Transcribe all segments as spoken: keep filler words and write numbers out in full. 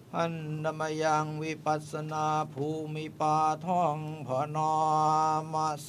หันนมยังวิปัสสนาภูมิปาท่องพนอมาเส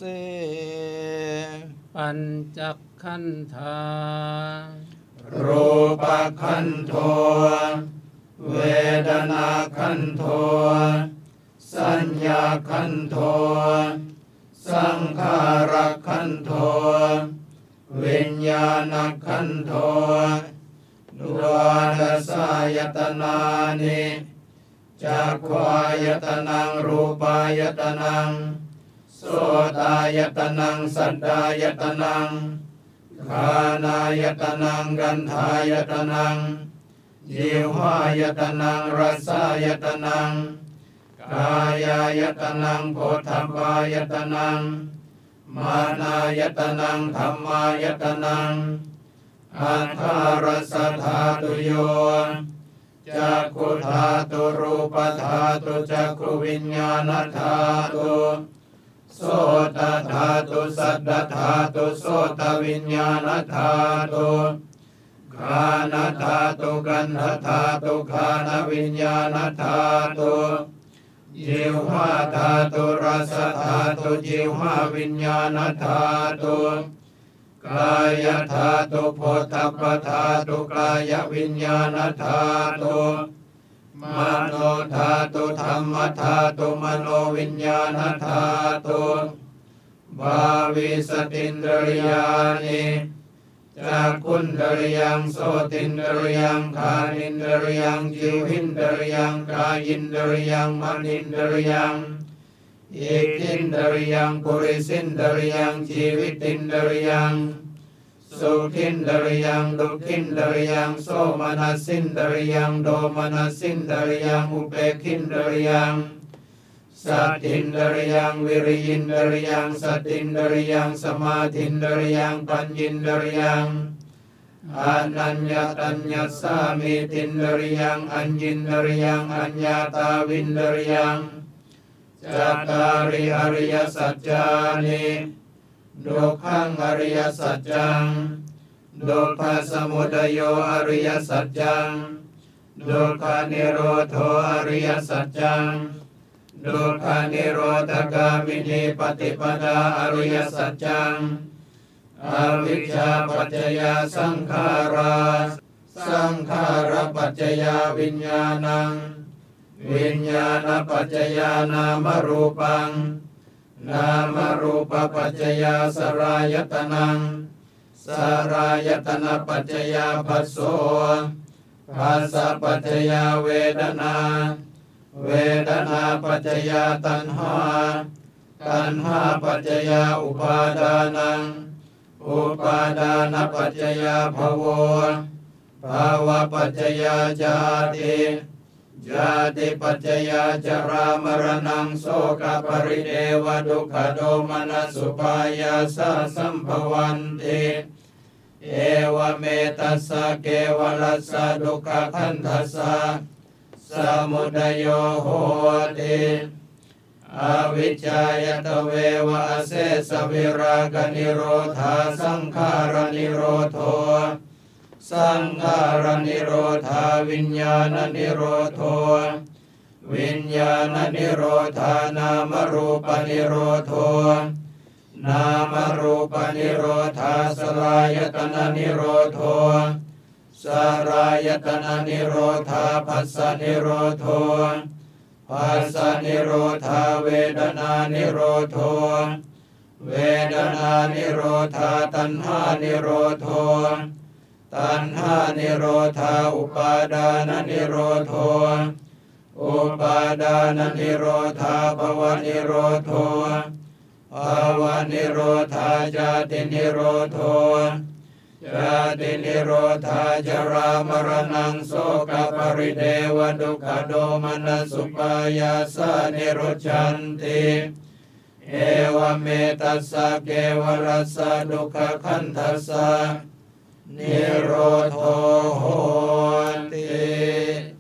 ปัญจขันธารูปขันโธเวทนาขันโธสัญญาขันโธสังขารขันโธวิญญาณขันโธดวงสายตนานิจักขวายตนังรูปายตนังโสตายตนังสัทธายตนังฆานายตนังกันธายตนังยิวหายตนังรสายตนังกายายตนังโพธพายตนังมานายตนังธัมมายตนังอัฏฐารสธาตุโยจักขุธาตุรูปธาตุจักขุวิญญาณธาตุโสตธาตุสัทธธาตุโสตวิญญาณธาตุฆานธาตุกันธธาตุฆานวิญญาณธาตุจิวหาธาตุรสธาตุจิวหาวิญญาณธาตุกายธาตุโพธพธาตุกายวิญญาณธาตุมโนธาตุธรรมธาตุมโนวิญญาณธาตุบาวิสตินดริยานิจักขุนดริยังโสตินดริยังคานินดริยังจิวหินดริยังกายินดริยังมนินดริยังอิกินดริยังปุริสินดริยังชีวิตินดริยังสุขินดริยังดุขินดริยังโสมนัสสินดริยังโดมนัสสินดริยังอุเบกินดริยังสัตถินดริยังวิริยินดริยังสัตตินดริยังสมาธินดริยังปัญญินดริยังอนัญญตัญญสามิตินดริยังอัญญินดริยังอัญญาตาวินดริยังจัตตาริอริยสัจจานิดุขังอริยสัจจังดุขสมุทัยอริยสัจจังดุขานิโรธอริยสัจจังดุขานิโรธกามินีปฏิปดาอริยสัจจังอวิชชาปัจจยสังขาราสังขารปัจจยวิญญาณังวิญญาณปัจจยานามรูปังนามรูปปัจจยสลายตนังสลายตนะปัจจยภัสโสภัสสะปัจจยเวทนาเวทนาปัจจยตัณหาตัณหาปัจจยอุปาทานังอุปาทานปัจจยภโวภาวะปัจจยชาติชาติปัจจยจรามรณังโสกปริเดวดุขโดมนัสสุปายาสะสัมภวันติเอวเมตัสสะเกวรัสสะดุขขันธัสสะสมุทัยโหติอวิชชายตเววะอเสสวิรากนิโรธาสังขารนิโรโธสังขารนิโรธาวิญญาณนิโรโธวิญญาณนิโรธานามรูปนิโรโธนามรูปนิโรธาสลายตนะนิโรโธสลายตนะนิโรธาภัสสะนิโรโธภัสสะนิโรธาเวทนานิโรโธเวทนานิโรธาตัณหานิโรโธตัณหานิโรธาอุปาดานนิโรโธอุปาดานนิโรธาภวนิโรโธภวนิโรธาจาตินิโรโธจาตินิโรธาจรามรณังโสกปริเดวดุขโดมนัสสุปายาสานิโรชันติเอวเมตัสสะเกวรัสสะดุขขันธัสสะนิโรธโหติ